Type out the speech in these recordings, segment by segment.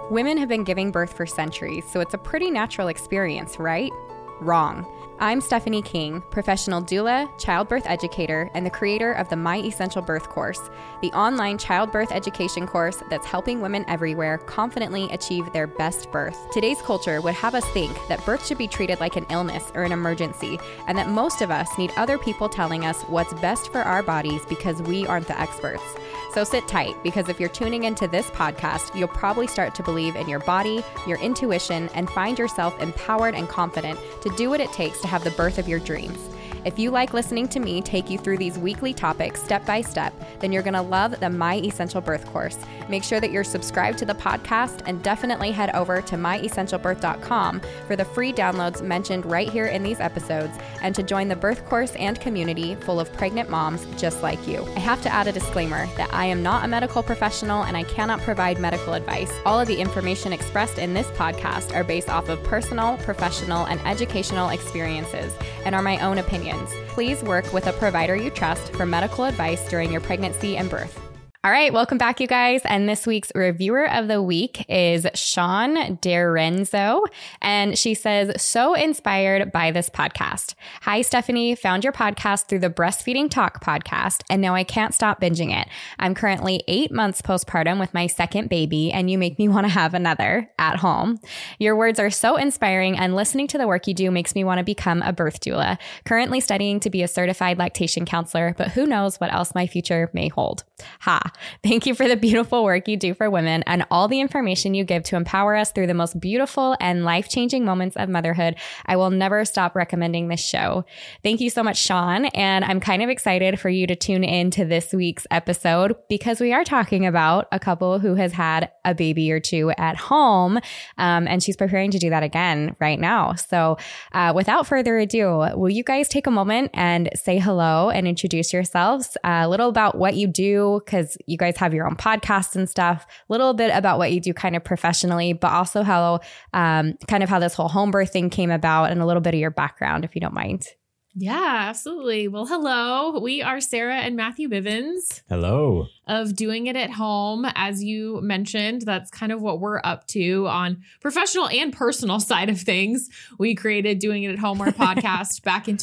Women have been giving birth for centuries, so it's a pretty natural experience, right? Wrong. I'm Stephanie King, professional doula, childbirth educator, and the creator of the My Essential Birth course, the online childbirth education course that's helping women everywhere confidently achieve their best birth. Today's culture would have us think that birth should be treated like an illness or an emergency, and that most of us need other people telling us what's best for our bodies because we aren't the experts. So sit tight, because if you're tuning into this podcast, you'll probably start to believe in your body, your intuition, and find yourself empowered and confident to do what it takes to have the birth of your dreams. If you like listening to me take you through these weekly topics step by step, then you're going to love the My Essential Birth course. Make sure that you're subscribed to the podcast and definitely head over to myessentialbirth.com for the free downloads mentioned right here in these episodes and to join the birth course and community full of pregnant moms just like you. I have to add a disclaimer that I am not a medical professional and I cannot provide medical advice. All of the information expressed in this podcast are based off of personal, professional, and educational experiences and are my own opinions. Please work with a provider you trust for medical advice during your pregnancy and birth. All right, welcome back, you guys. And this week's reviewer of the week is Sean Derenzo. And she says, so inspired by this podcast. Hi, Stephanie. Found your podcast through the Breastfeeding Talk podcast, and now I can't stop binging it. I'm currently 8 months postpartum with my second baby, and you make me want to have another at home. Your words are so inspiring, and listening to the work you do makes me want to become a birth doula. Currently studying to be a certified lactation counselor, but who knows what else my future may hold. Ha. Thank you for the beautiful work you do for women and all the information you give to empower us through the most beautiful and life-changing moments of motherhood. I will never stop recommending this show. Thank you so much, Sean. And I'm kind of excited for you to tune in to this week's episode because we are talking about a couple who has had a baby or two at home. And she's preparing to do that again right now. So without further ado, will you guys take a moment and say hello and introduce yourselves? A little about what you do, because you guys have your own podcasts and stuff, a little bit about what you do kind of professionally, but also how kind of how this whole home birth thing came about and a little bit of your background, if you don't mind. Yeah, absolutely. Well, hello. We are Sarah and Matthew Bivens. Hello. Of Doing It at Home. As you mentioned, that's kind of what we're up to on professional and personal side of things. We created Doing It at Home, our podcast, back in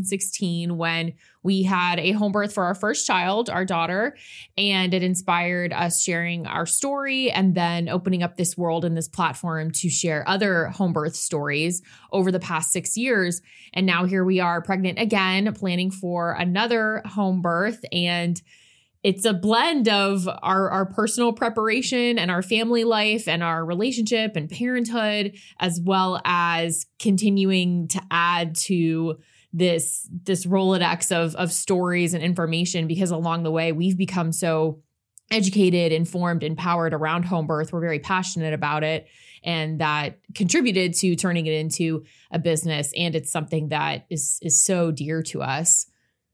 2016 when we had a home birth for our first child, our daughter, and it inspired us sharing our story and then opening up this world and this platform to share other home birth stories over the past 6 years. And now here we are pregnant again, planning for another home birth. And it's a blend of our personal preparation and our family life and our relationship and parenthood, as well as continuing to add to this Rolodex of stories and information, because along the way we've become so educated, informed, empowered around home birth. We're very passionate about it, and that contributed to turning it into a business. And it's something that is so dear to us.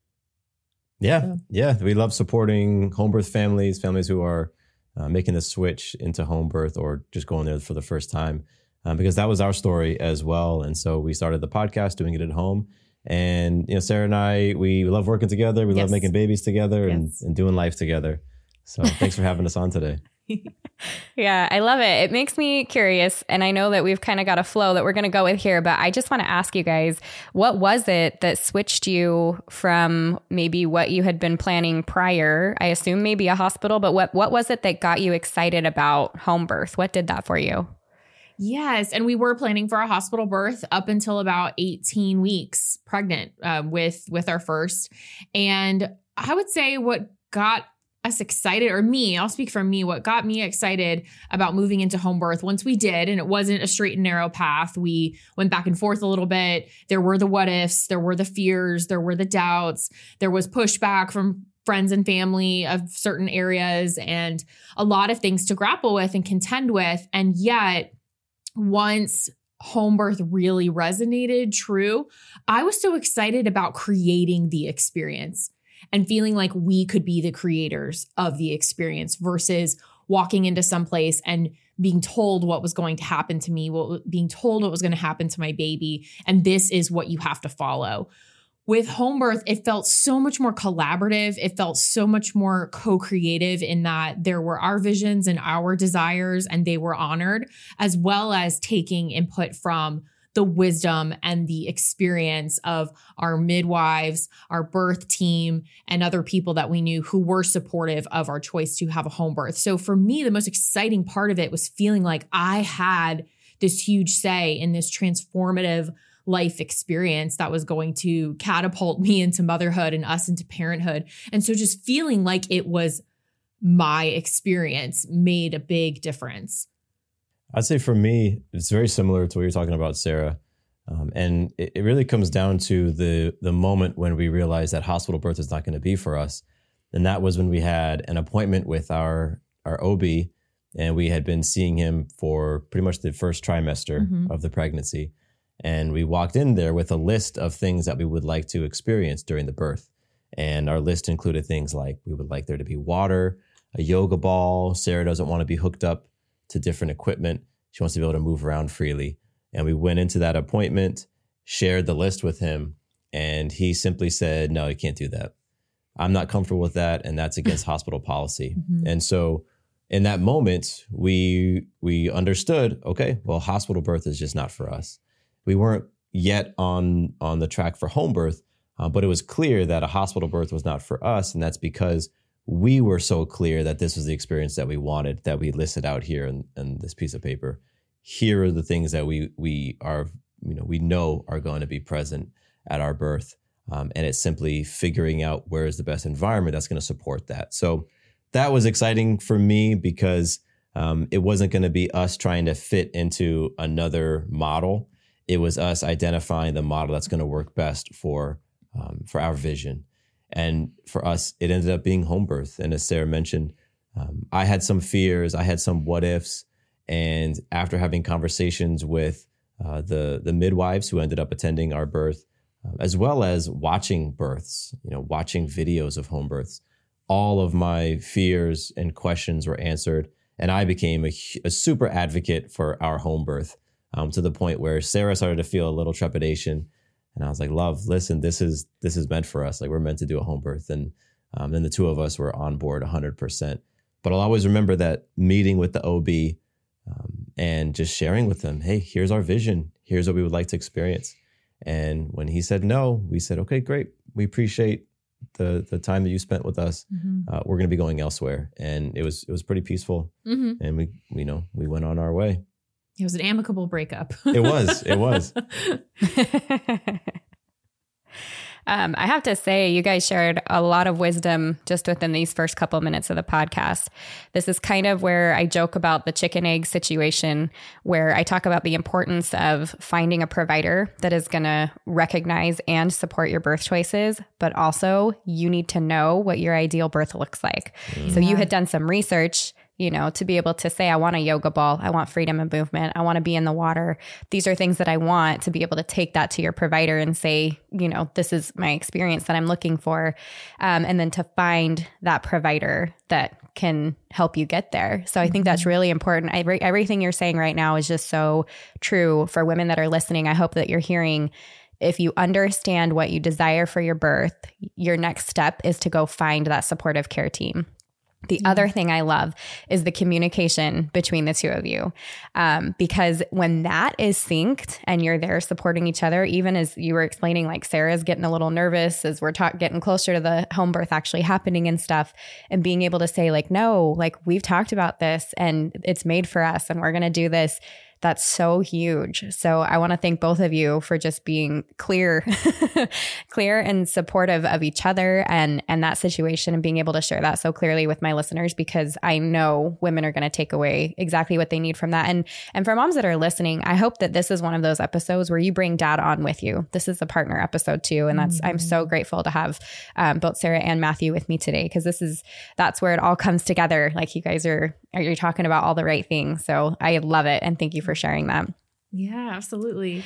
Yeah. We love supporting home birth families who are making the switch into home birth or just going there for the first time, because that was our story as well. And so we started the podcast, Doing It at Home. And, Sarah and I, we love working together. We love making babies together and doing life together. So thanks for having us on today. Yeah, I love it. It makes me curious. And I know that we've kind of got a flow that we're going to go with here, but I just want to ask you guys, what was it that switched you from maybe what you had been planning prior? I assume maybe a hospital, but what was it that got you excited about home birth? What did that for you? Yes. And we were planning for a hospital birth up until about 18 weeks pregnant with our first. And I would say what got us excited, or me, I'll speak for me, what got me excited about moving into home birth once we did, and it wasn't a straight and narrow path. We went back and forth a little bit. There were the what ifs, there were the fears, there were the doubts, there was pushback from friends and family of certain areas, and a lot of things to grapple with and contend with. And yet, once home birth really resonated true, I was so excited about creating the experience and feeling like we could be the creators of the experience versus walking into some place and being told what was going to happen to me, being told what was going to happen to my baby. And this is what you have to follow. with home birth, it felt so much more collaborative. It felt so much more co-creative in that there were our visions and our desires, and they were honored, as well as taking input from the wisdom and the experience of our midwives, our birth team, and other people that we knew who were supportive of our choice to have a home birth. So for me, the most exciting part of it was feeling like I had this huge say in this transformative life experience that was going to catapult me into motherhood and us into parenthood. And so just feeling like it was my experience made a big difference. I'd say for me, it's very similar to what you're talking about, Sarah. And it really comes down to the moment when we realized that hospital birth is not going to be for us. And that was when we had an appointment with our OB, and we had been seeing him for pretty much the first trimester of the pregnancy. And we walked in there with a list of things that we would like to experience during the birth. And our list included things like we would like there to be water, a yoga ball. Sarah doesn't want to be hooked up to different equipment. She wants to be able to move around freely. And we went into that appointment, shared the list with him, and he simply said, no, you can't do that. I'm not comfortable with that, and that's against hospital policy. And so in that moment, we understood, okay, well, hospital birth is just not for us. We weren't yet on the track for home birth, but it was clear that a hospital birth was not for us, and that's because we were so clear that this was the experience that we wanted, that we listed out here in this piece of paper. Here are the things that we know are going to be present at our birth. And it's simply figuring out where is the best environment that's going to support that. So that was exciting for me because it wasn't going to be us trying to fit into another model. It was us identifying the model that's going to work best for our vision. And for us, it ended up being home birth. And as Sarah mentioned, I had some fears, I had some what ifs. And after having conversations with the midwives who ended up attending our birth, as well as watching births, watching videos of home births, all of my fears and questions were answered. And I became a super advocate for our home birth to the point where Sarah started to feel a little trepidation. And I was like, love, listen, this is meant for us. Like, we're meant to do a home birth. And then the two of us were on board 100%. But I'll always remember that meeting with the OB and just sharing with them, hey, here's our vision. Here's what we would like to experience. And when he said no, we said, okay, great. We appreciate the time that you spent with us. We're going to be going elsewhere. And it was pretty peaceful. And we went on our way. It was an amicable breakup. It was. I have to say, you guys shared a lot of wisdom just within these first couple of minutes of the podcast. This is kind of where I joke about the chicken egg situation, where I talk about the importance of finding a provider that is going to recognize and support your birth choices, but also you need to know what your ideal birth looks like. So you had done some research, to be able to say, I want a yoga ball, I want freedom of movement, I want to be in the water. These are things that I want, to be able to take that to your provider and say, this is my experience that I'm looking for. And then to find that provider that can help you get there. So I think that's really important. Everything you're saying right now is just so true for women that are listening. I hope that you're hearing, if you understand what you desire for your birth, your next step is to go find that supportive care team. The other thing I love is the communication between the two of you, because when that is synced and you're there supporting each other, even as you were explaining, like Sarah's getting a little nervous as we're getting closer to the home birth actually happening and stuff, and being able to say like, no, like we've talked about this and it's made for us and we're going to do this. That's so huge. So I want to thank both of you for just being clear and supportive of each other and that situation, and being able to share that so clearly with my listeners, because I know women are going to take away exactly what they need from that. And for moms that are listening, I hope that this is one of those episodes where you bring dad on with you. This is a partner episode too. And I'm so grateful to have both Sarah and Matthew with me today, because that's where it all comes together. Like, you guys are talking about all the right things. So I love it. And thank you for sharing that. Yeah, absolutely.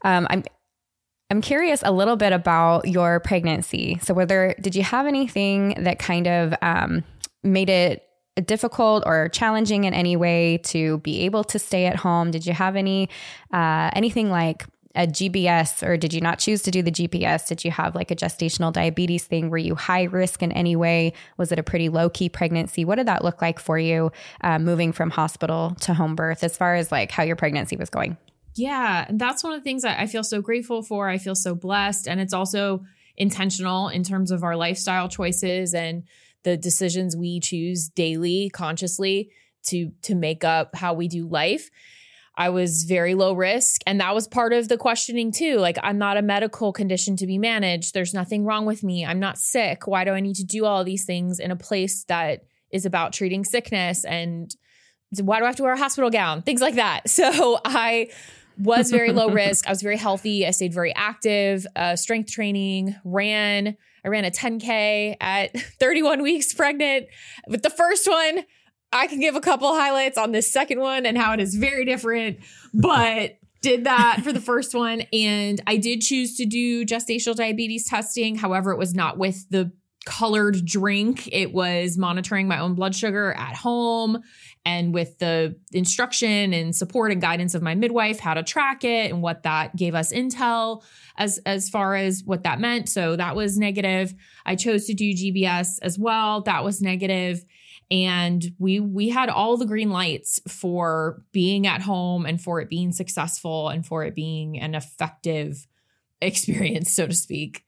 I'm curious a little bit about your pregnancy. So did you have anything that kind of made it difficult or challenging in any way to be able to stay at home? Did you have anything like a GBS, or did you not choose to do the GPS? Did you have like a gestational diabetes thing? Were you high risk in any way? Was it a pretty low key pregnancy? What did that look like for you moving from hospital to home birth as far as like how your pregnancy was going? Yeah. And that's one of the things I feel so grateful for. I feel so blessed. And it's also intentional in terms of our lifestyle choices and the decisions we choose daily, consciously to make up how we do life. I was very low risk. And that was part of the questioning too. Like, I'm not a medical condition to be managed. There's nothing wrong with me. I'm not sick. Why do I need to do all of these things in a place that is about treating sickness? And why do I have to wear a hospital gown? Things like that. So I was very low risk. I was very healthy. I stayed very active, strength training, I ran a 10K at 31 weeks pregnant. With the first one, I can give a couple highlights on this second one and how it is very different, but did that for the first one. And I did choose to do gestational diabetes testing. However, it was not with the colored drink. It was monitoring my own blood sugar at home and with the instruction and support and guidance of my midwife, how to track it and what that gave us intel as far as what that meant. So that was negative. I chose to do GBS as well. That was negative. And we had all the green lights for being at home and for it being successful and for it being an effective experience, so to speak.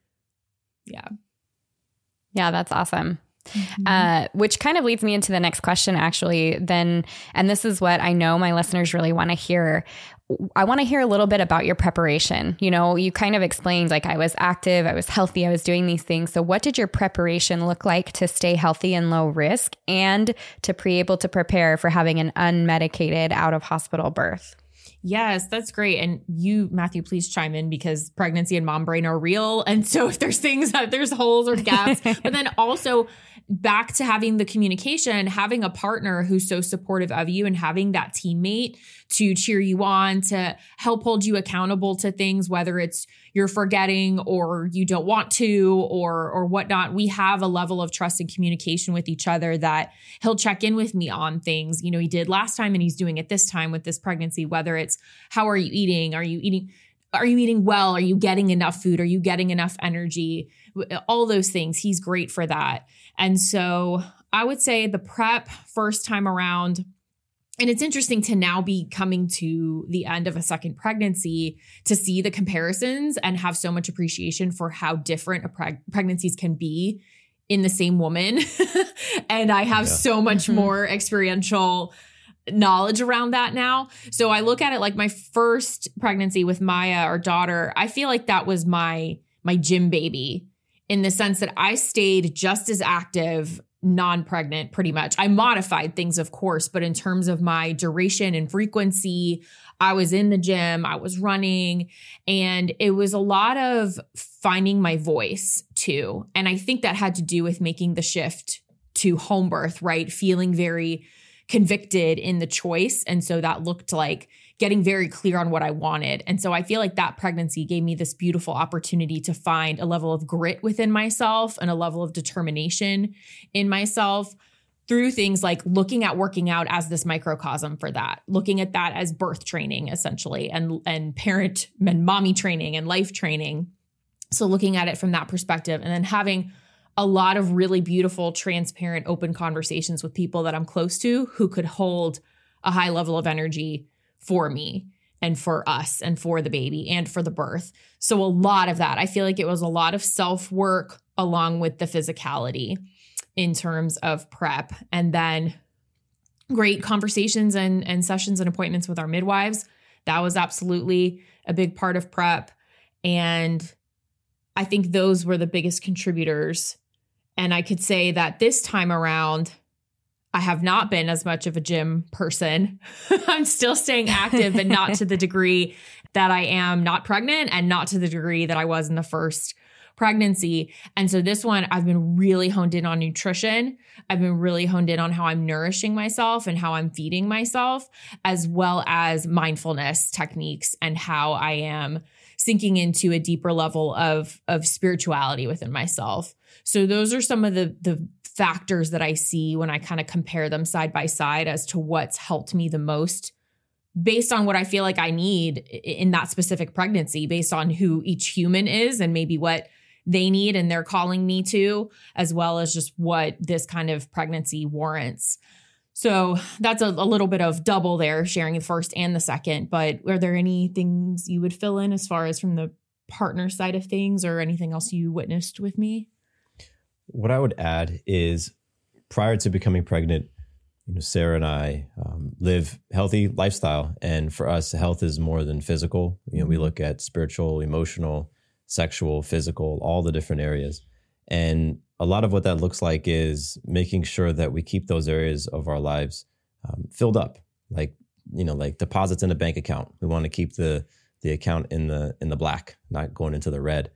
Yeah. Yeah, that's awesome. Which kind of leads me into the next question, actually, then. And this is what I know my listeners really want to hear. I want to hear a little bit about your preparation. You know, you kind of explained like I was active, I was healthy, I was doing these things. So what did your preparation look like to stay healthy and low risk and to be able to prepare for having an unmedicated out of hospital birth? Yes, that's great. And you, Matthew, please chime in because pregnancy and mom brain are real. And so if there's things that there's holes or gaps, but then also back to having the communication, having a partner who's so supportive of you and having that teammate to cheer you on, to help hold you accountable to things, whether it's you're forgetting or you don't want to or whatnot. We have a level of trust and communication with each other that he'll check in with me on things, you know, he did last time and he's doing it this time with this pregnancy, whether it's how are you eating? Are you eating well? Are you getting enough food? Are you getting enough energy? All those things. He's great for that. And so I would say the prep first time around, and it's interesting to now be coming to the end of a second pregnancy to see the comparisons and have so much appreciation for how different pregnancies can be in the same woman. And I have so much more experiential knowledge around that now. So I look at it like my first pregnancy with Maya, our daughter, I feel like that was my gym baby in the sense that I stayed just as active non-pregnant pretty much. I modified things, of course, but in terms of my duration and frequency, I was in the gym, I was running, and it was a lot of finding my voice too. And I think that had to do with making the shift to home birth, right? Feeling very convicted in the choice. And so that looked like getting very clear on what I wanted. And so I feel like that pregnancy gave me this beautiful opportunity to find a level of grit within myself and a level of determination in myself through things like looking at working out as this microcosm for that, looking at that as birth training essentially, and parent and mommy training and life training. So looking at it from that perspective and then having a lot of really beautiful, transparent, open conversations with people that I'm close to who could hold a high level of energy for me and for us and for the baby and for the birth. So a lot of that, I feel like it was a lot of self-work along with the physicality in terms of prep, and then great conversations and sessions and appointments with our midwives. That was absolutely a big part of prep. And I think those were the biggest contributors. And I could say that this time around, I have not been as much of a gym person. I'm still staying active, but not to the degree that I am not pregnant and not to the degree that I was in the first pregnancy. And so this one, I've been really honed in on nutrition. I've been really honed in on how I'm nourishing myself and how I'm feeding myself, as well as mindfulness techniques and how I am sinking into a deeper level of spirituality within myself. So those are some of the factors that I see when I kind of compare them side by side as to what's helped me the most based on what I feel like I need in that specific pregnancy, based on who each human is and maybe what they need and they're calling me to, as well as just what this kind of pregnancy warrants. So that's a little bit of double there, sharing the first and the second. But are there any things you would fill in as far as from the partner side of things, or anything else you witnessed with me? What I would add is, prior to becoming pregnant, Sarah and I live healthy lifestyle. And for us, health is more than physical. We look at spiritual, emotional, sexual, physical, all the different areas. And a lot of what that looks like is making sure that we keep those areas of our lives filled up, like deposits in a bank account. We want to keep the account in the black, not going into the red.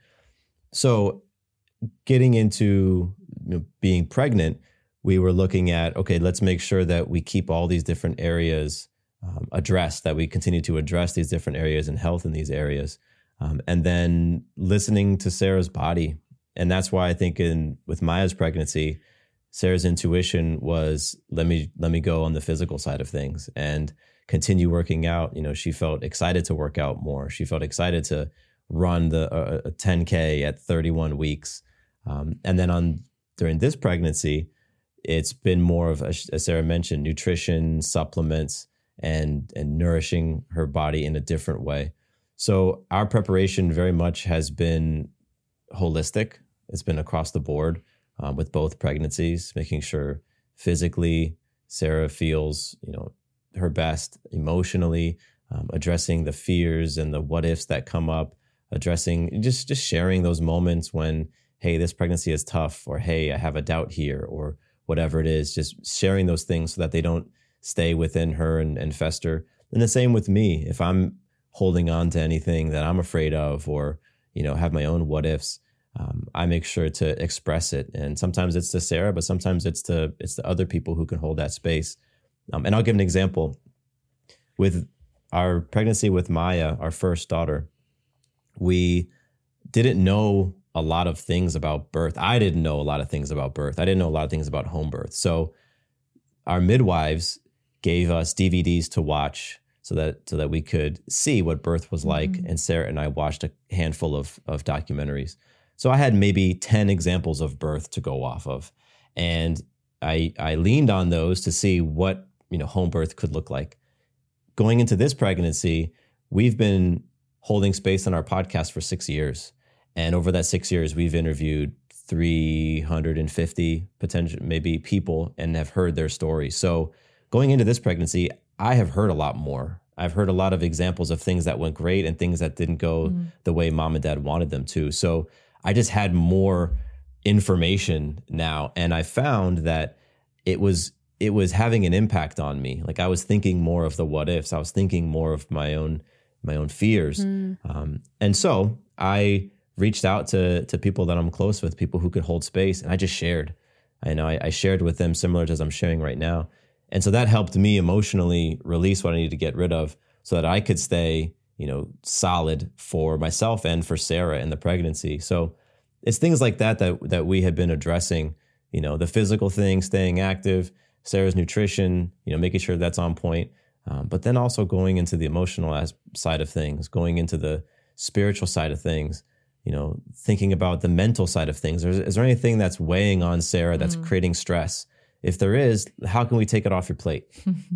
So getting into being pregnant, we were looking at, okay, let's make sure that we keep all these different areas addressed, that we continue to address these different areas and health in these areas. And then listening to Sarah's body. And that's why I think with Maya's pregnancy, Sarah's intuition was, let me go on the physical side of things and continue working out. She felt excited to work out more. She felt excited to run a 10K at 31 weeks. And then during this pregnancy, it's been more of, as Sarah mentioned, nutrition, supplements, and nourishing her body in a different way. So our preparation very much has been holistic. It's been across the board with both pregnancies, making sure physically Sarah feels, her best, emotionally, addressing the fears and the what ifs that come up, addressing just sharing those moments when, hey, this pregnancy is tough, or hey, I have a doubt here, or whatever it is, just sharing those things so that they don't stay within her and fester. And the same with me. If I'm holding on to anything that I'm afraid of, or, have my own what ifs, I make sure to express it. And sometimes it's to Sarah, but sometimes it's to other people who can hold that space. And I'll give an example. With our pregnancy with Maya, our first daughter, we didn't know a lot of things about birth. I didn't know a lot of things about birth. I didn't know a lot of things about home birth. So our midwives gave us DVDs to watch so that we could see what birth was like. Mm-hmm. And Sarah and I watched a handful of documentaries. So I had maybe 10 examples of birth to go off of. And I leaned on those to see what, home birth could look like. Going into this pregnancy, we've been holding space on our podcast for 6 years. And over that 6 years, we've interviewed 350 potential maybe people and have heard their stories. So going into this pregnancy, I have heard a lot more. I've heard a lot of examples of things that went great and things that didn't go the way mom and dad wanted them to. So I just had more information now. And I found that it was having an impact on me. Like, I was thinking more of the what ifs. I was thinking more of my own fears. And so I reached out to people that I'm close with, people who could hold space. And I just shared. I shared with them similar to as I'm sharing right now. And so that helped me emotionally release what I needed to get rid of so that I could stay, solid for myself and for Sarah in the pregnancy. So it's things like that we had been addressing, the physical thing, staying active, Sarah's nutrition, making sure that's on point. But then also going into the emotional side of things, going into the spiritual side of things, thinking about the mental side of things. Is there anything that's weighing on Sarah that's creating stress? If there is, how can we take it off your plate?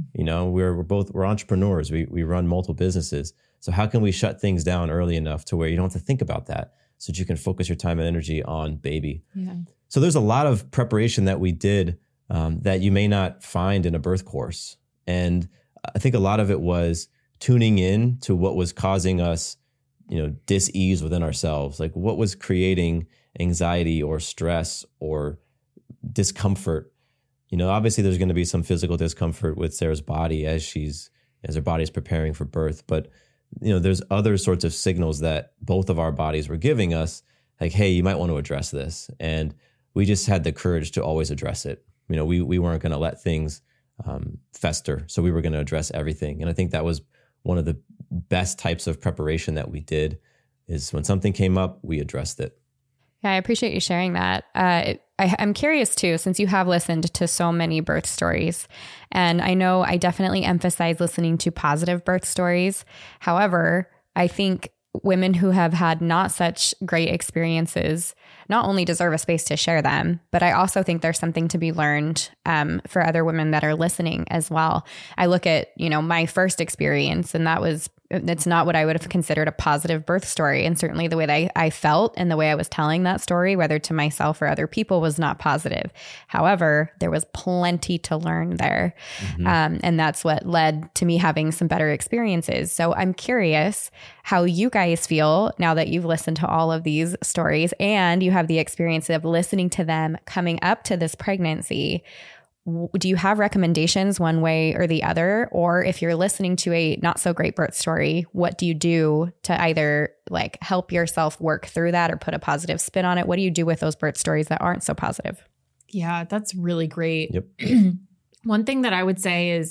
We're entrepreneurs. We run multiple businesses. So how can we shut things down early enough to where you don't have to think about that, so that you can focus your time and energy on baby? Yeah. So there's a lot of preparation that we did that you may not find in a birth course. And I think a lot of it was tuning in to what was causing us, dis-ease within ourselves. Like, what was creating anxiety or stress or discomfort? Obviously there's going to be some physical discomfort with Sarah's body as her body's preparing for birth. But, there's other sorts of signals that both of our bodies were giving us, like, hey, you might want to address this. And we just had the courage to always address it. We weren't going to let things fester. So we were going to address everything. And I think that was one of the best types of preparation that we did, is when something came up, we addressed it. Yeah, I appreciate you sharing that. I'm curious too, since you have listened to so many birth stories, and I know I definitely emphasize listening to positive birth stories. However, I think women who have had not such great experiences not only deserve a space to share them, but I also think there's something to be learned for other women that are listening as well. I look at, my first experience, and it's not what I would have considered a positive birth story. And certainly the way that I felt and the way I was telling that story, whether to myself or other people, was not positive. However, there was plenty to learn there. And that's what led to me having some better experiences. So I'm curious how you guys feel now that you've listened to all of these stories and you have the experience of listening to them coming up to this pregnancy. Do you have recommendations one way or the other? Or if you're listening to a not so great birth story, what do you do to either help yourself work through that or put a positive spin on it? What do you do with those birth stories that aren't so positive? Yeah, that's really great. Yep. One thing that I would say is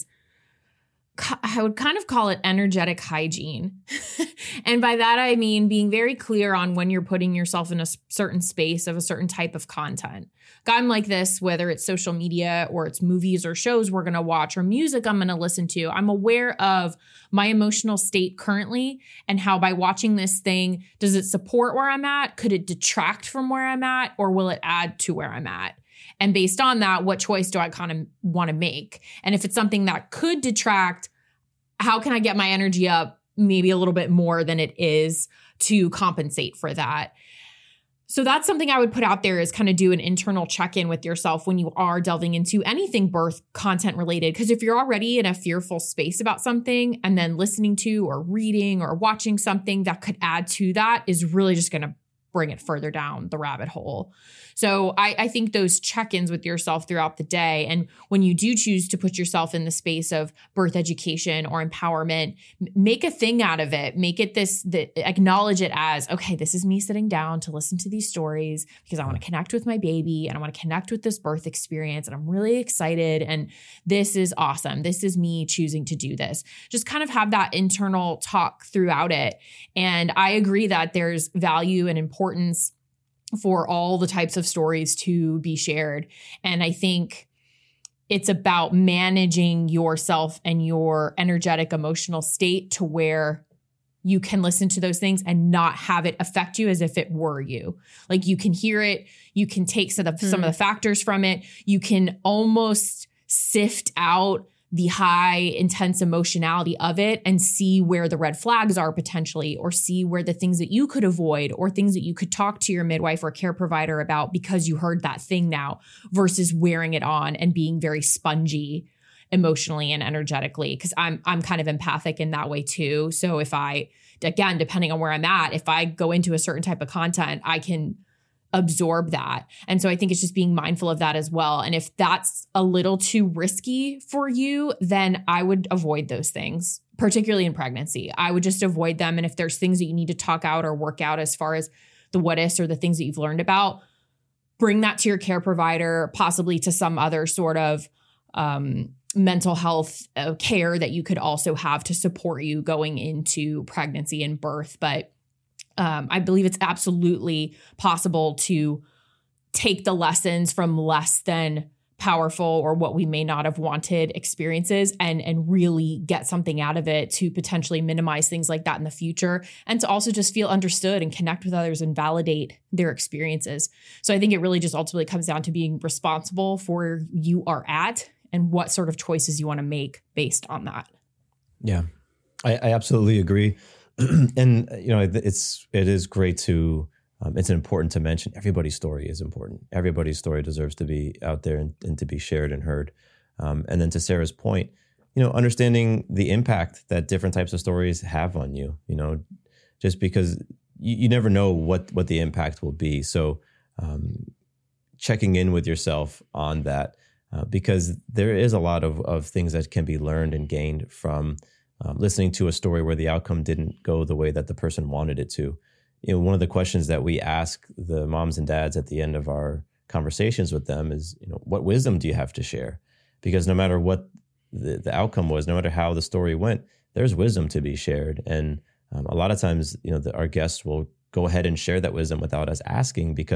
I would kind of call it energetic hygiene. And by that, I mean being very clear on when you're putting yourself in a certain space of a certain type of content. I'm like this, whether it's social media or it's movies or shows we're going to watch or music I'm going to listen to. I'm aware of my emotional state currently and how by watching this thing, does it support where I'm at? Could it detract from where I'm at? Or will it add to where I'm at? And based on that, what choice do I kind of want to make? And if it's something that could detract, how can I get my energy up maybe a little bit more than it is to compensate for that? So that's something I would put out there is kind of do an internal check-in with yourself when you are delving into anything birth content related. Because if you're already in a fearful space about something and then listening to or reading or watching something that could add to that is really just going to bring it further down the rabbit hole. So I think those check-ins with yourself throughout the day, and when you do choose to put yourself in the space of birth education or empowerment, make a thing out of it. Make it acknowledge it as, okay, this is me sitting down to listen to these stories because I want to connect with my baby and I want to connect with this birth experience and I'm really excited and this is awesome. This is me choosing to do this. Just kind of have that internal talk throughout it. And I agree that there's value and importance for all the types of stories to be shared. And I think it's about managing yourself and your energetic emotional state to where you can listen to those things and not have it affect you as if it were you. Like you can hear it, you can take some of the factors from it, you can almost sift out the high intense emotionality of it and see where the red flags are potentially, or see where the things that you could avoid or things that you could talk to your midwife or care provider about because you heard that thing now, versus wearing it on and being very spongy emotionally and energetically. Because I'm kind of empathic in that way too. So if I, again, depending on where I'm at, if I go into a certain type of content, I can absorb that. And so I think it's just being mindful of that as well. And if that's a little too risky for you, then I would avoid those things, particularly in pregnancy. I would just avoid them. And if there's things that you need to talk out or work out as far as the what ifs or the things that you've learned about, bring that to your care provider, possibly to some other sort of mental health care that you could also have to support you going into pregnancy and birth. But I believe it's absolutely possible to take the lessons from less than powerful or what we may not have wanted experiences and really get something out of it to potentially minimize things like that in the future, and to also just feel understood and connect with others and validate their experiences. So I think it really just ultimately comes down to being responsible for where you are at and what sort of choices you want to make based on that. Yeah, I absolutely agree. And, it is great to, it's important to mention everybody's story is important. Everybody's story deserves to be out there and to be shared and heard. And then to Sarah's point, understanding the impact that different types of stories have on you, just because you never know what the impact will be. So checking in with yourself on that, because there is a lot of things that can be learned and gained from listening to a story where the outcome didn't go the way that the person wanted it to. One of the questions that we ask the moms and dads at the end of our conversations with them is, what wisdom do you have to share? Because no matter what the outcome was, no matter how the story went, there's wisdom to be shared. And a lot of times, our guests will go ahead and share that wisdom without us asking, because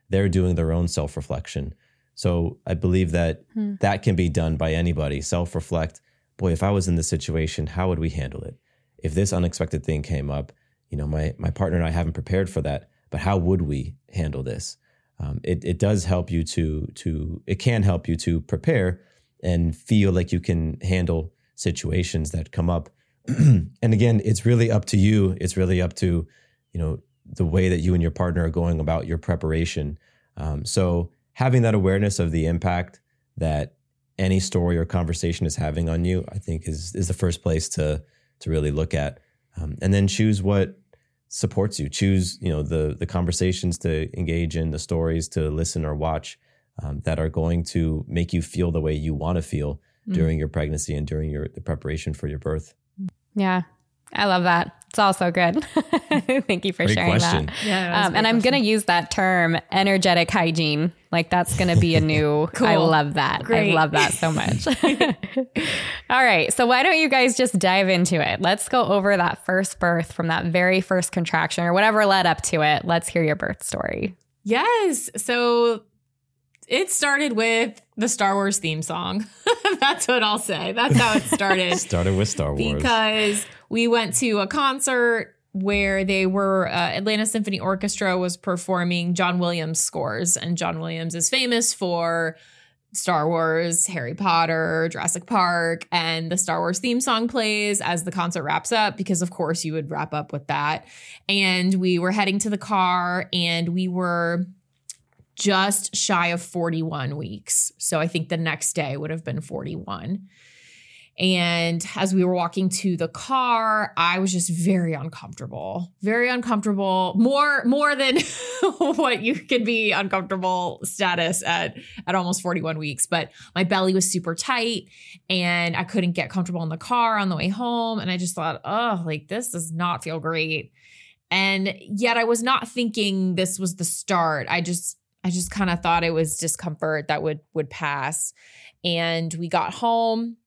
they're doing their own self-reflection. So I believe that that can be done by anybody. Self-reflect. Boy, if I was in this situation, how would we handle it? If this unexpected thing came up, my partner and I haven't prepared for that, but how would we handle this? It does help you it can help you to prepare and feel like you can handle situations that come up. And again, it's really up to you. It's really up to, the way that you and your partner are going about your preparation. So having that awareness of the impact that any story or conversation is having on you, I think is the first place to really look at. And then choose what supports you. Choose, the conversations to engage in, the stories to listen or watch that are going to make you feel the way you want to feel during your pregnancy and during the preparation for your birth. Yeah. I love that. It's all so good. Thank you for Great sharing question. that. Yeah, and I'm going to use that term, energetic hygiene. Like that's going to be a new, Cool. I love that. Great. I love that so much. All right. So why don't you guys just dive into it? Let's go over that first birth from that very first contraction or whatever led up to it. Let's hear your birth story. Yes. So it started with the Star Wars theme song. That's what I'll say. That's how it started. Started with Star Wars. Because we went to a concert where they were, Atlanta Symphony Orchestra was performing John Williams scores. And John Williams is famous for Star Wars, Harry Potter, Jurassic Park, and the Star Wars theme song plays as the concert wraps up, because of course you would wrap up with that. And we were heading to the car and we were just shy of 41 weeks. So I think the next day would have been 41. And as we were walking to the car, I was just very uncomfortable, more than what you could be uncomfortable status at almost 41 weeks. But my belly was super tight and I couldn't get comfortable in the car on the way home. And I just thought, this does not feel great. And yet I was not thinking this was the start. I just kind of thought it was discomfort that would pass. And we got home,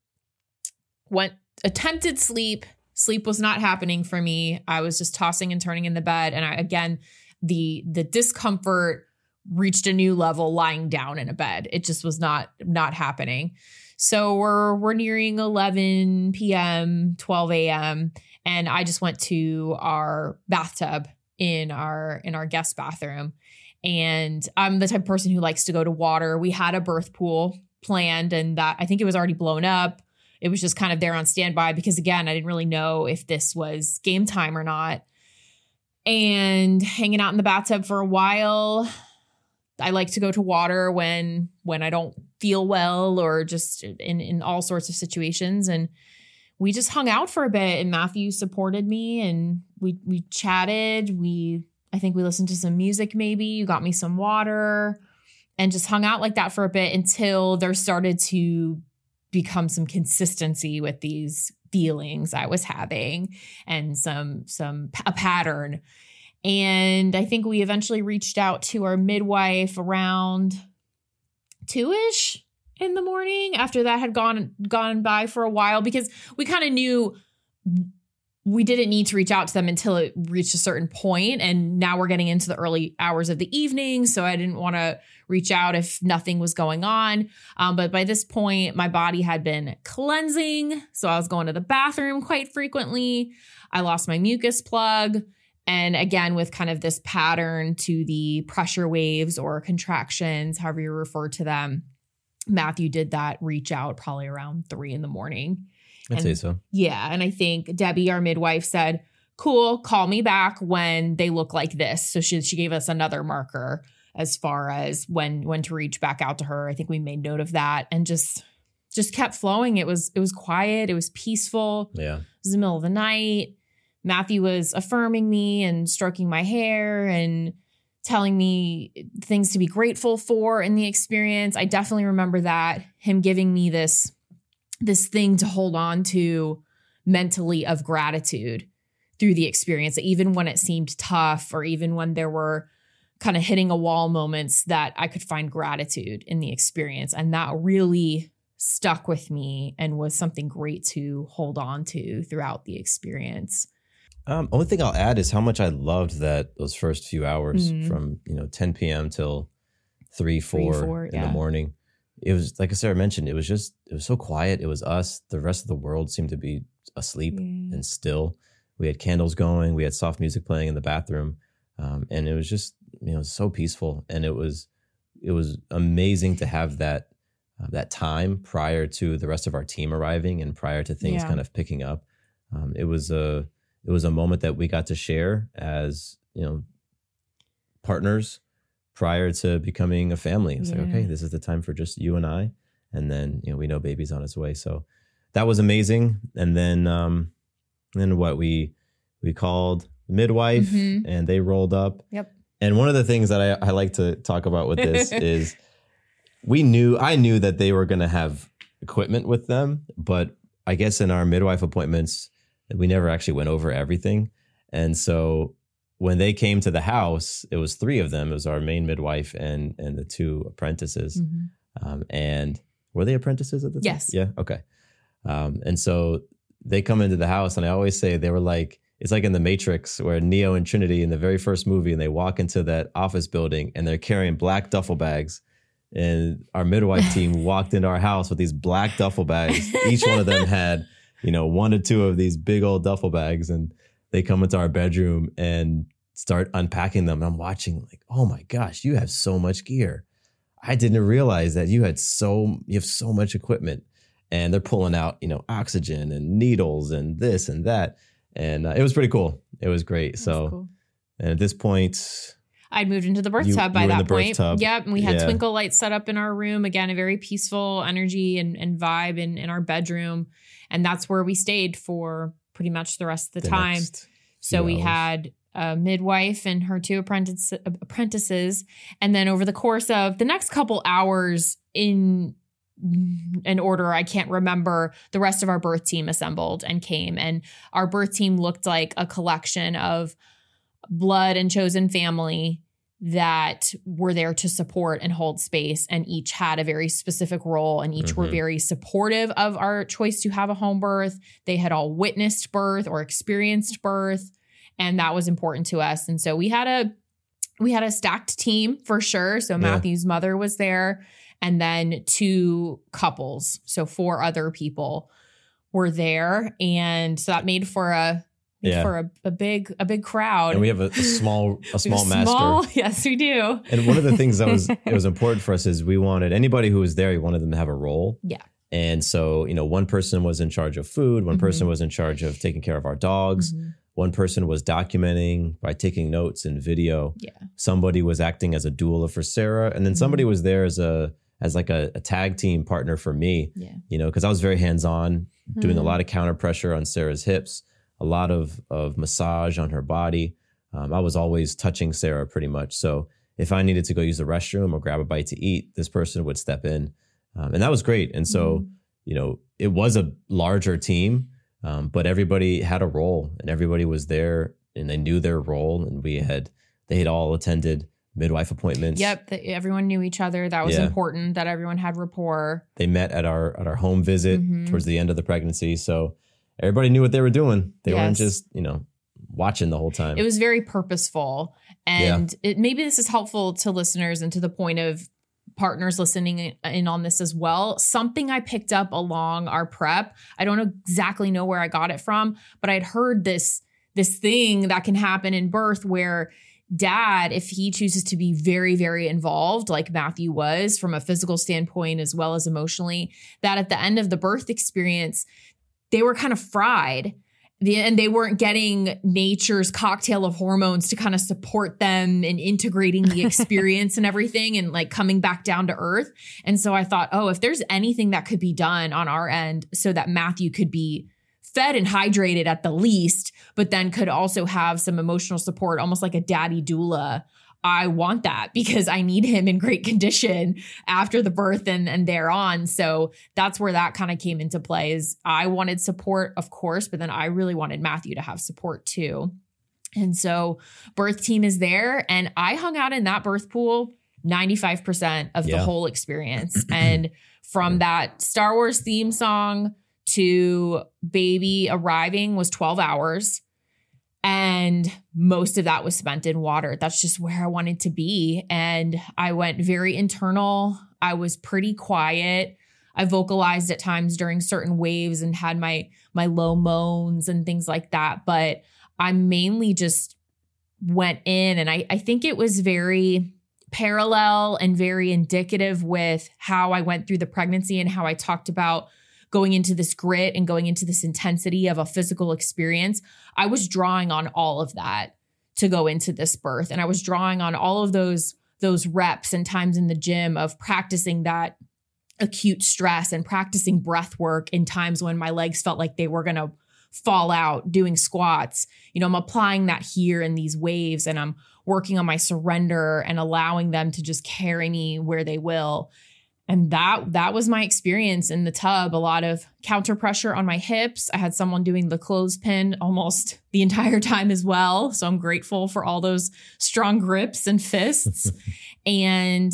attempted sleep. Sleep was not happening for me. I was just tossing and turning in the bed. And the discomfort reached a new level lying down in a bed. It just was not happening. So we're nearing 11 p.m., 12 a.m. And I just went to our bathtub in our guest bathroom. And I'm the type of person who likes to go to water. We had a birth pool planned and that I think it was already blown up. It was just kind of there on standby because, again, I didn't really know if this was game time or not. And hanging out in the bathtub for a while. I like to go to water when I don't feel well or just in all sorts of situations. And we just hung out for a bit and Matthew supported me and we chatted. I think we listened to some music maybe. You got me some water and just hung out like that for a bit until there started to become some consistency with these feelings I was having and a pattern. And I think we eventually reached out to our midwife around 2-ish in the morning after that had gone by for a while, because we kind of knew we didn't need to reach out to them until it reached a certain point. And now we're getting into the early hours of the evening. So I didn't want to reach out if nothing was going on. But by this point, my body had been cleansing. So I was going to the bathroom quite frequently. I lost my mucus plug. And again, with kind of this pattern to the pressure waves or contractions, however you refer to them, Matthew did that reach out probably around 3 a.m. I'd say so. Yeah. And I think Debbie, our midwife, said, cool, call me back when they look like this. So she gave us another marker as far as when to reach back out to her. I think we made note of that and just kept flowing. It was quiet. It was peaceful. Yeah. It was the middle of the night. Matthew was affirming me and stroking my hair and telling me things to be grateful for in the experience. I definitely remember that, him giving me this thing to hold on to mentally of gratitude through the experience, even when it seemed tough or even when there were kind of hitting a wall moments, that I could find gratitude in the experience. And that really stuck with me and was something great to hold on to throughout the experience. Only thing I'll add is how much I loved those first few hours from 10 p.m. till 3-4 in the morning. It was like Sarah mentioned. It was so quiet. It was us. The rest of the world seemed to be asleep and still. We had candles going. We had soft music playing in the bathroom, and it was just so peaceful. And it was amazing to have that time prior to the rest of our team arriving and prior to things kind of picking up. It was a moment that we got to share as partners prior to becoming a family. It's like, okay, this is the time for just you and I. And then, we know baby's on its way. So that was amazing. And then what we called the midwife and they rolled up. Yep. And one of the things that I like to talk about with this is I knew that they were going to have equipment with them, but I guess in our midwife appointments, we never actually went over everything. And so when they came to the house, it was 3 of them. It was our main midwife and the 2 apprentices. And were they apprentices at the time? Yes. Yeah. Okay. And so they come into the house, and I always say they were like, it's like in The Matrix where Neo and Trinity in the very first movie, and they walk into that office building and they're carrying black duffel bags. And our midwife team walked into our house with these black duffel bags. Each one of them had, 1 or 2 of these big old duffel bags. And they come into our bedroom and start unpacking them. And I'm watching like, oh my gosh, you have so much gear. I didn't realize that you have so much equipment. And they're pulling out, oxygen and needles and this and that. And it was pretty cool. It was great. Cool. And at this point, I'd moved into the birth tub by that point. Tub. Yep. And we had twinkle lights set up in our room. Again, a very peaceful energy and vibe in our bedroom. And that's where we stayed for pretty much the rest of the time. So we had a midwife and her 2 apprentices. And then over the course of the next couple hours in an order I can't remember, the rest of our birth team assembled and came. And our birth team looked like a collection of blood and chosen family that were there to support and hold space, and each had a very specific role, and each were very supportive of our choice to have a home birth. They had all witnessed birth or experienced birth, and that was important to us. And so we had a stacked team for sure. So Matthew's mother was there, and then 2 couples, so 4 other people were there, and so that made for a big crowd. And we have a small master. Yes, we do. And one of the things that was important for us is we wanted anybody who was there, we wanted them to have a role. Yeah. And so, one person was in charge of food, one person was in charge of taking care of our dogs. One person was documenting by taking notes and video. Yeah. Somebody was acting as a doula for Sarah. And then somebody was there as like a tag team partner for me, because I was very hands-on, doing a lot of counter pressure on Sarah's hips, a lot of massage on her body. I was always touching Sarah pretty much. So if I needed to go use the restroom or grab a bite to eat, this person would step in. And that was great. And so, it was a larger team, but everybody had a role and everybody was there and they knew their role. And they had all attended midwife appointments. Yep. Everyone knew each other. That was important, that everyone had rapport. They met at our home visit towards the end of the pregnancy. So everybody knew what they were doing. They weren't just, watching the whole time. It was very purposeful. And maybe this is helpful to listeners and to the point of partners listening in on this as well. Something I picked up along our prep, I don't exactly know where I got it from, but I'd heard this thing that can happen in birth where dad, if he chooses to be very, very involved, like Matthew was from a physical standpoint as well as emotionally, that at the end of the birth experience, they were kind of fried and they weren't getting nature's cocktail of hormones to kind of support them in integrating the experience and everything and like coming back down to earth. And so I thought, if there's anything that could be done on our end so that Matthew could be fed and hydrated at the least, but then could also have some emotional support, almost like a daddy doula. I want that because I need him in great condition after the birth and thereon. So that's where that kind of came into play. Is I wanted support, of course, but then I really wanted Matthew to have support too. And so birth team is there, and I hung out in that birth pool 95% of the whole experience. And from that Star Wars theme song to baby arriving was 12 hours. And most of that was spent in water. That's just where I wanted to be. And I went very internal. I was pretty quiet. I vocalized at times during certain waves and had my low moans and things like that. But I mainly just went in, and I think it was very parallel and very indicative with how I went through the pregnancy and how I talked about going into this grit and going into this intensity of a physical experience. I was drawing on all of that to go into this birth. And I was drawing on all of those reps and times in the gym of practicing that acute stress and practicing breath work in times when my legs felt like they were going to fall out doing squats. You know, I'm applying that here in these waves, and I'm working on my surrender and allowing them to just carry me where they will. And that was my experience in the tub. A lot of counter pressure on my hips. I had someone doing the clothespin almost the entire time as well. So I'm grateful for all those strong grips and fists. And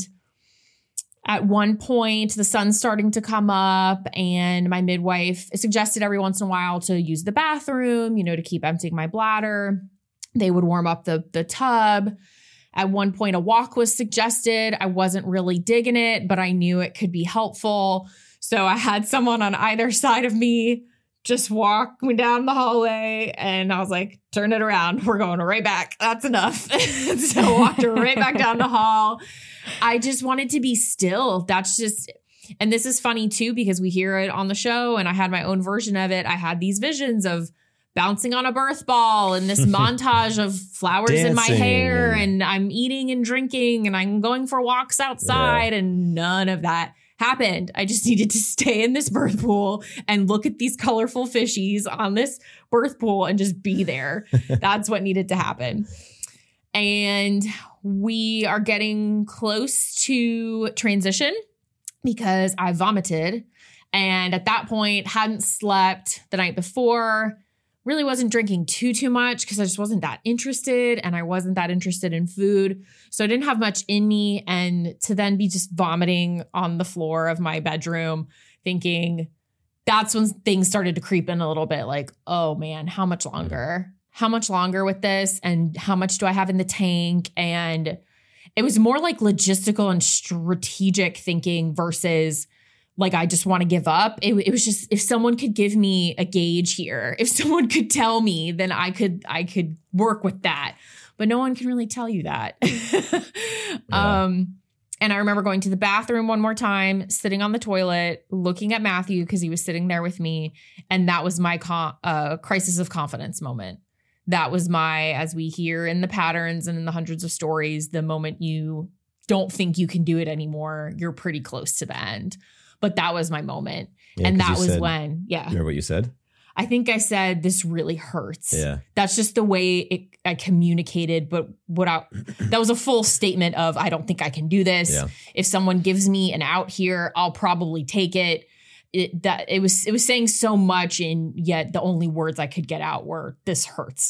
at one point, the sun's starting to come up, and my midwife suggested every once in a while to use the bathroom, you know, to keep emptying my bladder. They would warm up the tub. At one point, a walk was suggested. I wasn't really digging it, but I knew it could be helpful. So I had someone on either side of me just walk me down the hallway, and I was like, turn it around. We're going right back. That's enough. So I walked her right back down the hall. I just wanted to be still. That's just, and this is funny too, because we hear it on the show, and I had my own version of it. I had these visions of bouncing on a birth ball and this montage of flowers in my hair, and I'm eating and drinking, and I'm going for walks outside, and none of that happened. I just needed to stay in this birth pool and look at these colorful fishies on this birth pool and just be there. That's what needed to happen. And we are getting close to transition because I vomited. And at that point, hadn't slept the night before. Really wasn't drinking too much because I just wasn't that interested, and I wasn't that interested in food. So I didn't have much in me. And to then be just vomiting on the floor of my bedroom, thinking that's when things started to creep in a little bit, like, oh man, how much longer? How much longer with this? And how much do I have in the tank? And it was more like logistical and strategic thinking versus like, I just want to give up. It was just, if someone could give me a gauge here, if someone could tell me, then I could work with that. But no one can really tell you that. Yeah. And I remember going to the bathroom one more time, sitting on the toilet, looking at Matthew because he was sitting there with me. And that was my crisis of confidence moment. That was my, as we hear in the patterns and in the hundreds of stories, the moment you don't think you can do it anymore, you're pretty close to the end. But that was my moment. Yeah, and that was when, remember what you said? I think I said, this really hurts. Yeah. That's just the way I communicated. But that was a full statement of, I don't think I can do this. Yeah. If someone gives me an out here, I'll probably take it. It was saying so much, and yet the only words I could get out were, this hurts.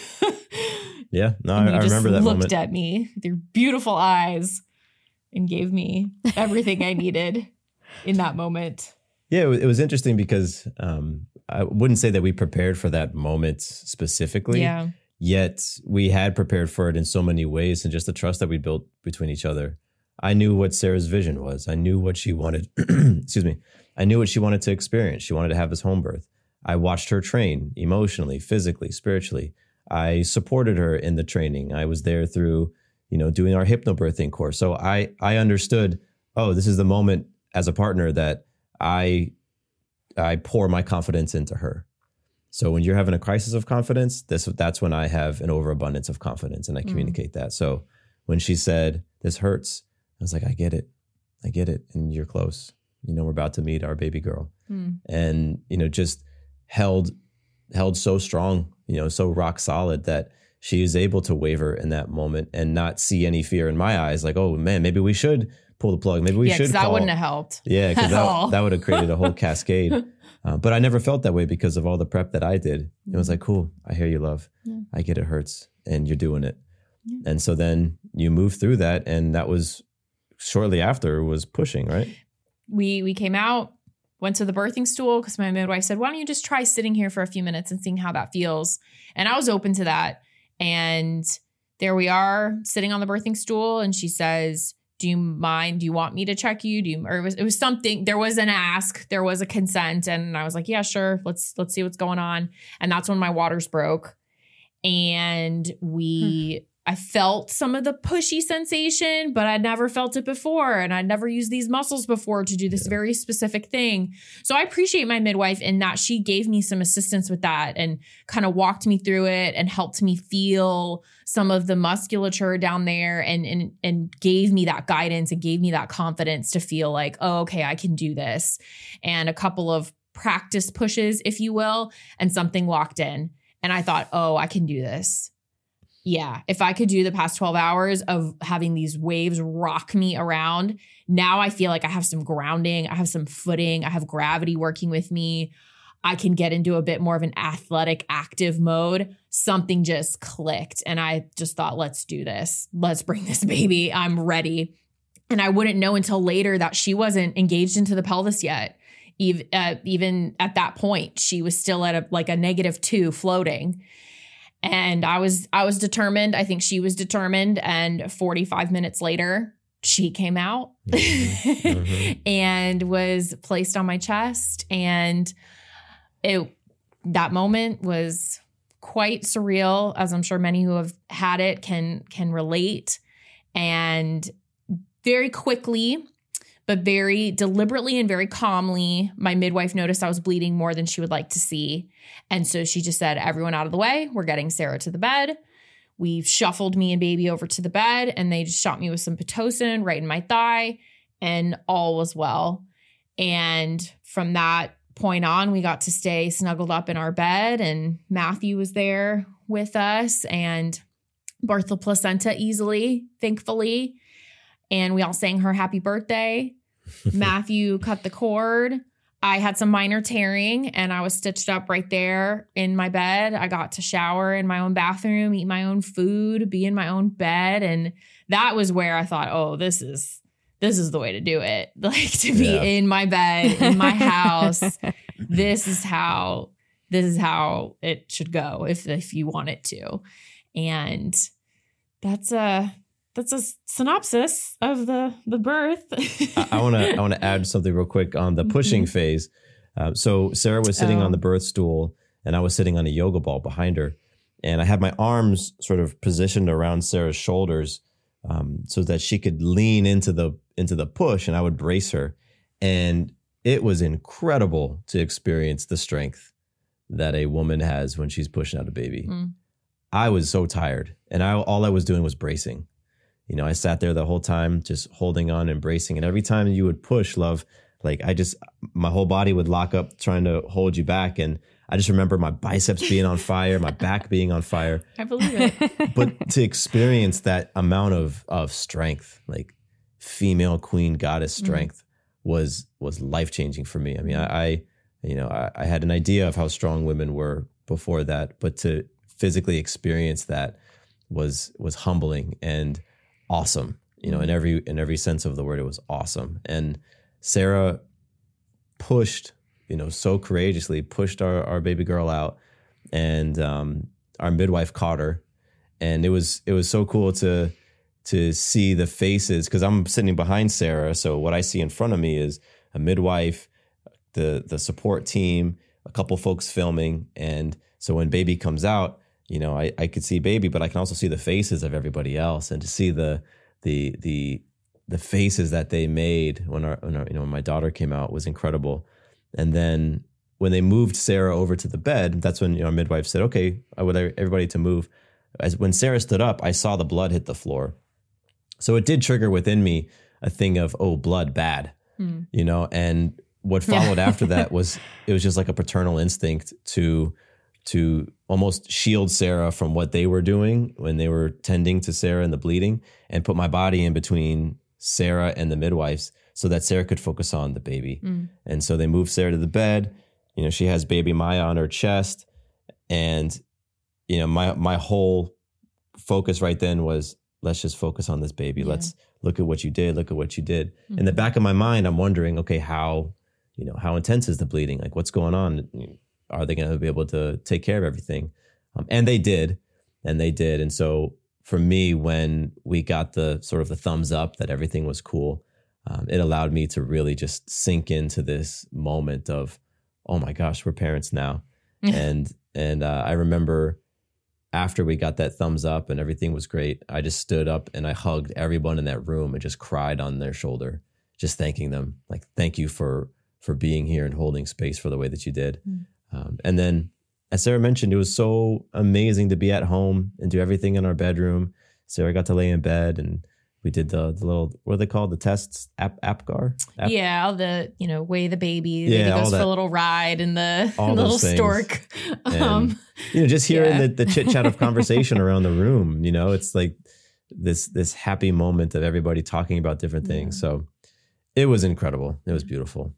Yeah. No, I remember that moment. Looked at me with their beautiful eyes and gave me everything I needed in that moment. Yeah, it was interesting because I wouldn't say that we prepared for that moment specifically. Yeah. Yet we had prepared for it in so many ways, and just the trust that we built between each other. I knew what Sarah's vision was. I knew what she wanted. Excuse me. I knew what she wanted to experience. She wanted to have this home birth. I watched her train emotionally, physically, spiritually. I supported her in the training. I was there through, doing our hypnobirthing course. So I understood, oh, this is the moment as a partner that I pour my confidence into her. So when you're having a crisis of confidence, that's when I have an overabundance of confidence, and I communicate that. So when she said, this hurts, I was like, I get it. And you're close. We're about to meet our baby girl. And, just held so strong, so rock solid that she is able to waver in that moment and not see any fear in my eyes. Like, oh man, maybe we should pull the plug. Maybe we should call. That wouldn't have helped. Yeah, because that would have created a whole cascade. But I never felt that way because of all the prep that I did. It was like, cool, I hear you, love. Yeah. I get it hurts, and you're doing it. Yeah. And so then you move through that, and that was shortly after was pushing, right? We came out, went to the birthing stool because my midwife said, why don't you just try sitting here for a few minutes and seeing how that feels? And I was open to that. And there we are sitting on the birthing stool. And she says, do you mind? Do you want me to check you? Or it was something, there was an ask, there was a consent. And I was like, yeah, sure. Let's see what's going on. And that's when my waters broke. And I felt some of the pushy sensation, but I'd never felt it before. And I'd never used these muscles before to do this very specific thing. So I appreciate my midwife in that she gave me some assistance with that and kind of walked me through it and helped me feel some of the musculature down there and gave me that guidance and gave me that confidence to feel like, oh, okay, I can do this. And a couple of practice pushes, if you will, and something locked in. And I thought, oh, I can do this. Yeah, if I could do the past 12 hours of having these waves rock me around, now I feel like I have some grounding, I have some footing, I have gravity working with me. I can get into a bit more of an athletic, active mode. Something just clicked. And I just thought, let's do this. Let's bring this baby. I'm ready. And I wouldn't know until later that she wasn't engaged into the pelvis yet. Even at that point, she was still at a -2 floating. And I was determined. I think she was determined. And 45 minutes later, she came out and was placed on my chest. And that moment was quite surreal, as I'm sure many who have had it can relate. And very quickly, but very deliberately and very calmly, my midwife noticed I was bleeding more than she would like to see. And so she just said, everyone out of the way. We're getting Sarah to the bed. We shuffled me and baby over to the bed, and they just shot me with some Pitocin right in my thigh, and all was well. And from that point on, we got to stay snuggled up in our bed, and Matthew was there with us and birthed the placenta easily, thankfully. And we all sang her happy birthday. Matthew cut the cord. I had some minor tearing and I was stitched up right there in my bed. I got to shower in my own bathroom, eat my own food, be in my own bed. And that was where I thought, oh, this is the way to do it. Like, to be in my bed, in my house. This is how it should go if you want it to. And that's a synopsis of the birth. I want to add something real quick on the pushing phase. So Sarah was sitting on the birth stool, and I was sitting on a yoga ball behind her, and I had my arms sort of positioned around Sarah's shoulders, so that she could lean into the push, and I would brace her. And it was incredible to experience the strength that a woman has when she's pushing out a baby. I was so tired, and all I was doing was bracing. You know, I sat there the whole time just holding on and bracing. And every time you would push, love, like my whole body would lock up trying to hold you back. And I just remember my biceps being on fire, my back being on fire. I believe it. But to experience that amount of strength, like female queen goddess strength, was life-changing for me. I mean, I had an idea of how strong women were before that, but to physically experience that was humbling and awesome. You know, in every sense of the word, it was awesome. And Sarah pushed, so courageously pushed our baby girl out, and our midwife caught her. And it was so cool to see the faces, because I'm sitting behind Sarah. So what I see in front of me is a midwife, the support team, a couple folks filming. And so when baby comes out, I could see baby, but I can also see the faces of everybody else, and to see the faces that they made when my daughter came out was incredible. And then when they moved Sarah over to the bed, that's when our midwife said, "Okay, I would like everybody to move." When Sarah stood up, I saw the blood hit the floor, so it did trigger within me a thing of, oh, blood, bad, And what followed after that was just like a paternal instinct to almost shield Sarah from what they were doing when they were tending to Sarah and the bleeding, and put my body in between Sarah and the midwives so that Sarah could focus on the baby. And so they moved Sarah to the bed. She has baby Maya on her chest. And, my whole focus right then was, let's just focus on this baby. Yeah. Let's look at what you did. Look at what you did. In the back of my mind, I'm wondering, okay, how how intense is the bleeding? Like, what's going on? Are they going to be able to take care of everything? And they did. And so for me, when we got the sort of the thumbs up that everything was cool, it allowed me to really just sink into this moment of, oh my gosh, we're parents now. And I remember after we got that thumbs up and everything was great, I just stood up and I hugged everyone in that room and just cried on their shoulder, just thanking them. Like, thank you for being here and holding space for the way that you did. And then, as Sarah mentioned, it was so amazing to be at home and do everything in our bedroom. Sarah got to lay in bed and we did the little, what are they called? The tests, APGAR? Yeah, all the, weigh the baby. Yeah, baby goes for a little ride in the all little those things. stork. And, just hearing the chit chat of conversation around the room, it's like this happy moment of everybody talking about different things. So it was incredible. It was beautiful.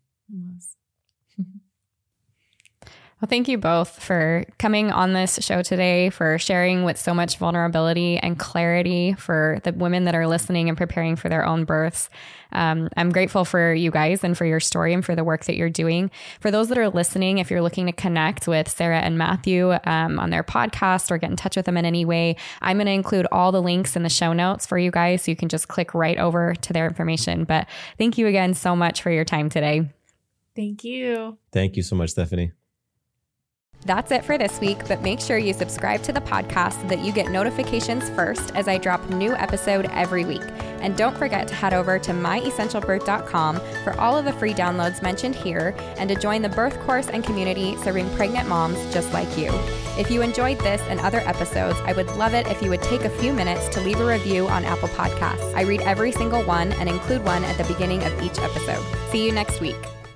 Well, thank you both for coming on this show today, for sharing with so much vulnerability and clarity for the women that are listening and preparing for their own births. I'm grateful for you guys and for your story and for the work that you're doing. For those that are listening, if you're looking to connect with Sarah and Matthew on their podcast or get in touch with them in any way, I'm going to include all the links in the show notes for you guys, so you can just click right over to their information. But thank you again so much for your time today. Thank you. Thank you so much, Stephanie. That's it for this week, but make sure you subscribe to the podcast so that you get notifications first as I drop a new episode every week. And don't forget to head over to myessentialbirth.com for all of the free downloads mentioned here and to join the birth course and community serving pregnant moms just like you. If you enjoyed this and other episodes, I would love it if you would take a few minutes to leave a review on Apple Podcasts. I read every single one and include one at the beginning of each episode. See you next week.